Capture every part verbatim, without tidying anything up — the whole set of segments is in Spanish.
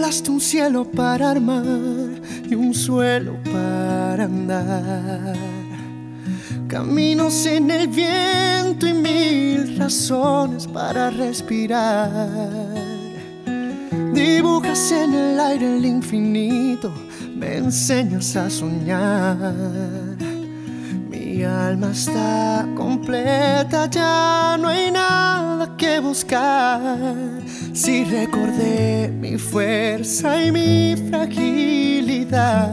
regalaste un cielo para armar y un suelo para andar, caminos en el viento y mil razones para respirar. Dibujas en el aire el infinito, me enseñas a soñar. Mi alma está completa, ya no hay nada que buscar. Si recordé mi fuerza y mi fragilidad,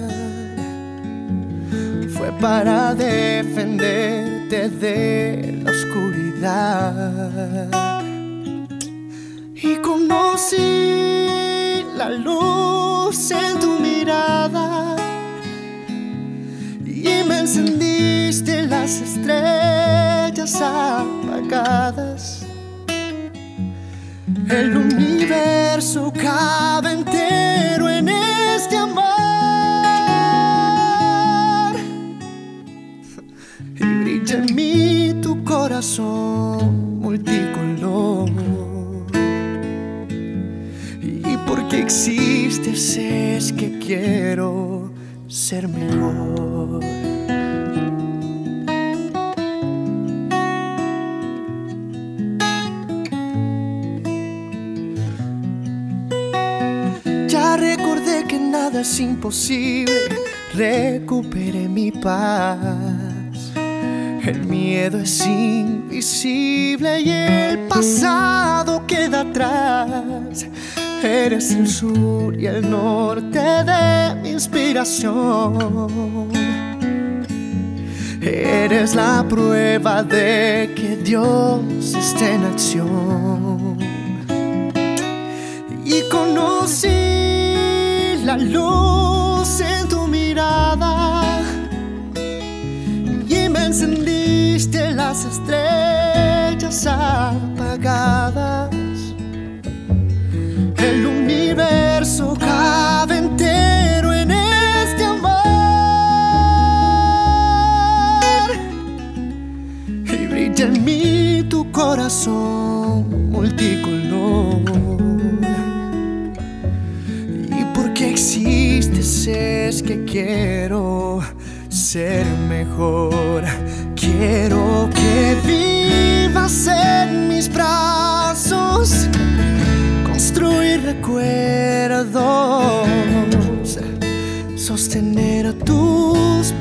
fue para defenderte de la oscuridad. Y conocí la luz en tu mirada y me encendiste las estrellas apagadas. El universo cabe entero en este amor y brilla en mí tu corazón multicolor. Y porque existes es que quiero ser mejor. Ya recordé que nada es imposible, recuperé mi paz. El miedo es invisible y el pasado queda atrás. Eres el sur y el norte de mi inspiración. Eres la prueba de que Dios está en acción. Y conocí la luz en tu mirada y me encendiste las estrellas apagadas. El universo cabe entero en este amor y brilla en mí tu corazón multicolor. Y porque existes es que quiero ser mejor. Quiero que vivas en mis brazos, construir recuerdos, sostener tus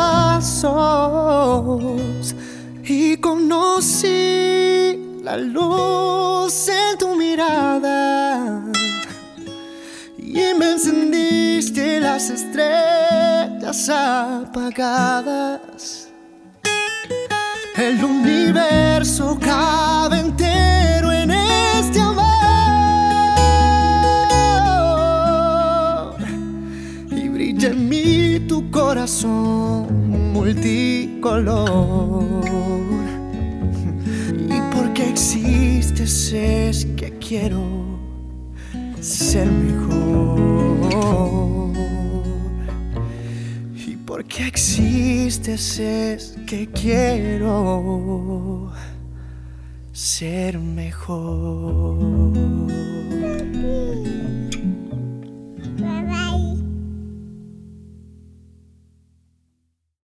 pasos. Y conocí la luz en tu mirada y me encendiste las estrellas apagadas. El universo cabe entero en este amor y brilla en mí tu corazón multicolor. Y porque existes es que quiero ser mejor. Y porque existes es que quiero ser mejor.